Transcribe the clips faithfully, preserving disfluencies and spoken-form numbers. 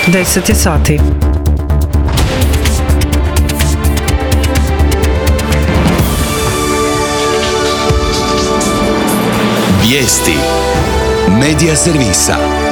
deset je sati. Vijesti Medija servisa.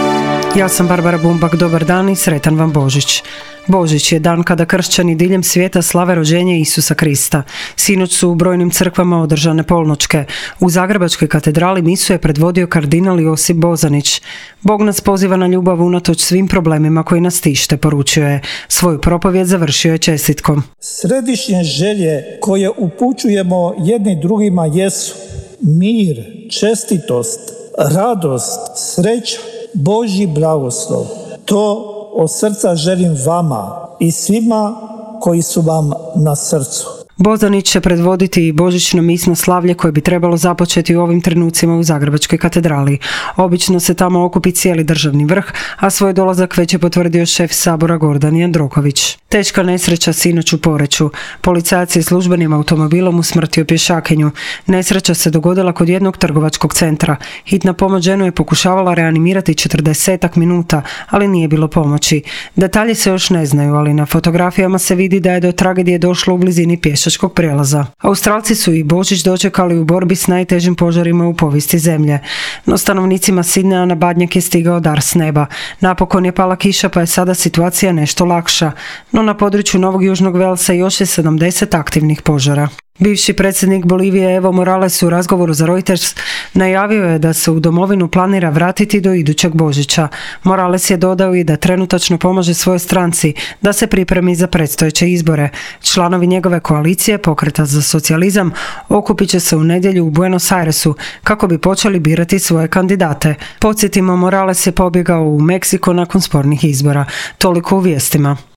Ja sam Barbara Bumbak, dobar dan i sretan vam Božić. Božić je dan kada kršćani diljem svijeta slave rođenje Isusa Krista. Sinoć su u brojnim crkvama održane polnoćke. U Zagrebačkoj katedrali misu je predvodio kardinal Josip Bozanić. Bog nas poziva na ljubav unatoč svim problemima koji nas tište, poručio je. Svoju propovijed završio je čestitkom. Središnje želje koje upućujemo jedni drugima jesu mir, čestitost, radost, sreća, Božji blagoslov. To od srca želim vama i svima koji su vam na srcu. Bozanić će predvoditi i božićno misno slavlje koje bi trebalo započeti u ovim trenucima u Zagrebačkoj katedrali. Obično se tamo okupi cijeli državni vrh, a svoj dolazak već je potvrdio šef Sabora Gordan Jandroković. Teška nesreća sinoć u Poreču. Policajac je službenim automobilom usmrtio pješakinju. Nesreća se dogodila kod jednog trgovačkog centra. Hitna pomoć ženu je pokušavala reanimirati četrdesetak minuta, ali nije bilo pomoći. Detalji se još ne znaju, ali na fotografijama se vidi da je do tragedije došlo u blizini pješačkog prijelaza. Australci su i Božić dočekali u borbi s najtežim požarima u povijesti zemlje. No stanovnicima Sidneja na Badnjak je stigao dar s neba. Napokon je pala kiša pa je sada situacija nešto lakša. No na području Novog Južnog Velsa još je sedamdeset aktivnih požara. Bivši predsjednik Bolivije Evo Morales u razgovoru za Reuters najavio je da se u domovinu planira vratiti do idućeg Božića. Morales je dodao i da trenutačno pomaže svojoj stranci da se pripremi za predstojeće izbore. Članovi njegove koalicije Pokreta za socijalizam okupit će se u nedjelju u Buenos Airesu kako bi počeli birati svoje kandidate. Podsjetimo, Morales je pobjegao u Meksiko nakon spornih izbora. Toliko u vijestima.